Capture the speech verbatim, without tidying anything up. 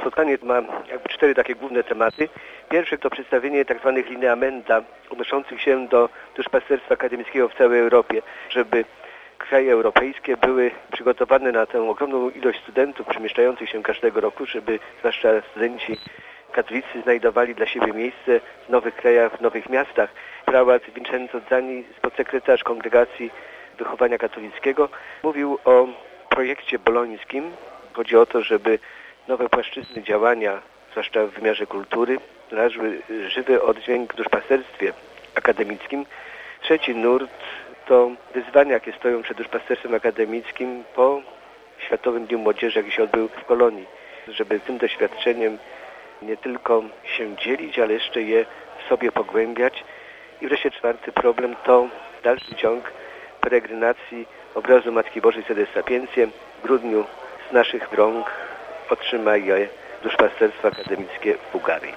spotkanie ma jakby cztery takie główne tematy. Pierwszy to przedstawienie tak zwanych lineamenta odnoszących się do duszpasterstwa akademickiego w całej Europie, żeby kraje europejskie były przygotowane na tę ogromną ilość studentów przemieszczających się każdego roku, żeby zwłaszcza studenci katolicy znajdowali dla siebie miejsce w nowych krajach, w nowych miastach. Prałat Vincenzo Zani, podsekretarz Kongregacji Wychowania Katolickiego, mówił o projekcie bolońskim. Chodzi o to, żeby nowe płaszczyzny działania, zwłaszcza w wymiarze kultury, znalazły żywy oddźwięk w duszpasterstwie akademickim. Trzeci nurt to wyzwania, jakie stoją przed duszpasterstwem akademickim po Światowym Dniu Młodzieży, jaki się odbył w Kolonii, żeby tym doświadczeniem nie tylko się dzielić, ale jeszcze je w sobie pogłębiać. I wreszcie czwarty problem to dalszy ciąg peregrinacji obrazu Matki Bożej Sede Sapiencje. W grudniu z naszych rąk otrzyma je duszpasterstwo akademickie w Bułgarii.